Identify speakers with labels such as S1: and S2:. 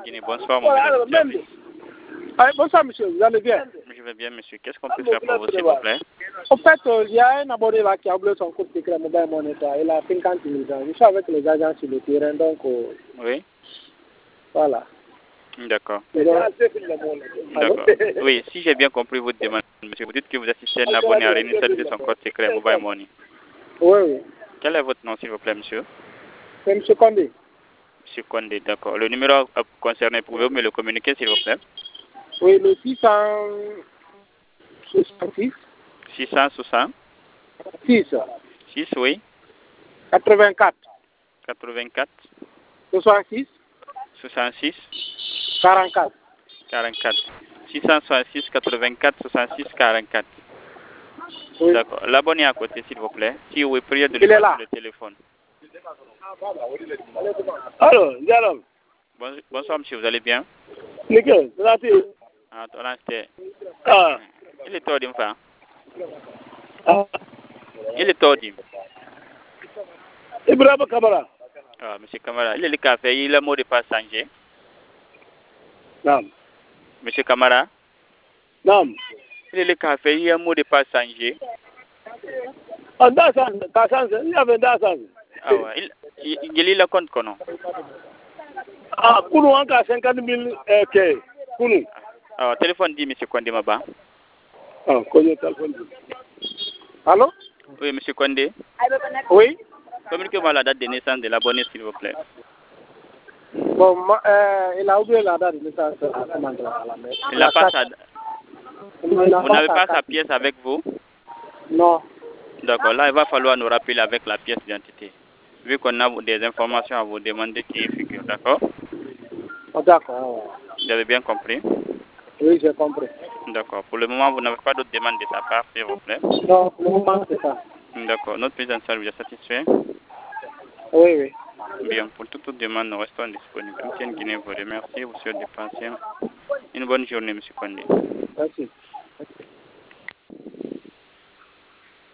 S1: Guinée. Bonsoir, mon mesdames et messieurs.
S2: Bonsoir, monsieur, vous allez bien?
S1: Je vais bien, monsieur. Qu'est-ce qu'on peut faire pour vous, s'il vous plaît?
S2: En fait, il y a un abonné là qui a oublié son compte secret mobile money. Il a 50 000 ans. Je suis avec les agents sur le terrain, donc
S1: Oui.
S2: voilà.
S1: D'accord. D'accord. Oui, si j'ai bien compris votre demande, monsieur, vous dites que vous assistez un abonné à réinitialiser son code secret mobile money.
S2: Oui, oui.
S1: Quel est votre nom, s'il vous plaît, monsieur?
S2: C'est monsieur Condé.
S1: Monsieur Condé, d'accord. Le numéro concerné, pouvez-vous me le communiquer, s'il vous plaît?
S2: Oui, le 666.
S1: 660.
S2: 6.
S1: 6, oui.
S2: 84.
S1: 84.
S2: 66.
S1: 66.
S2: 44.
S1: 44. 666, 84, 66, 44.
S2: Oui.
S1: D'accord. L'abonné à côté, s'il vous plaît. Si vous priez de
S2: Il est
S1: lui
S2: là.
S1: passer le téléphone.
S2: Alors, Diallo.
S1: Bonsoir, monsieur, vous allez bien?
S2: Nickel, c'est
S1: Ah, c'était.
S2: Ah.
S1: Il est tordu, enfin.
S2: Ah.
S1: Il est tordu.
S2: Ibrahim Kamara.
S1: Ah, monsieur Kamara, il est le café, il a le mot de passe changé.
S2: Non.
S1: Monsieur Kamara?
S2: Non.
S1: Il est le café, il a le mot de passe changé.
S2: Ah, il y avait Dassan.
S1: Ah ouais, il est le compte, non?
S2: Ah, Kounou, encore 50 000 Kounou.
S1: Ah, téléphone dit, monsieur Condé, Maba.
S2: Ah, téléphone. Allô?
S1: Oui, monsieur Condé.
S2: Oui?
S1: Communiquez-moi la date de naissance de l'abonné, s'il vous plaît.
S2: Bon, il a oublié la date de naissance.
S1: Il n'a pas sa... Vous n'avez pas sa pièce avec vous?
S2: Non.
S1: D'accord, là, il va falloir nous rappeler avec la pièce d'identité. Vu qu'on a des informations à vous demander qui est figure, d'accord?
S2: Oh, d'accord.
S1: Vous avez bien compris?
S2: Oui, j'ai compris.
S1: D'accord. Pour le moment, vous n'avez pas d'autres demandes de sa part, s'il vous plaît?
S2: Non, pour le moment, c'est ça.
S1: D'accord. Notre prise en charge vous est satisfait?
S2: Oui, oui.
S1: Bien. Pour toute demande, nous restons disponibles. MTN Guinée vous remercie. Vous souhaite de passer une bonne journée, M. Condé.
S2: Merci.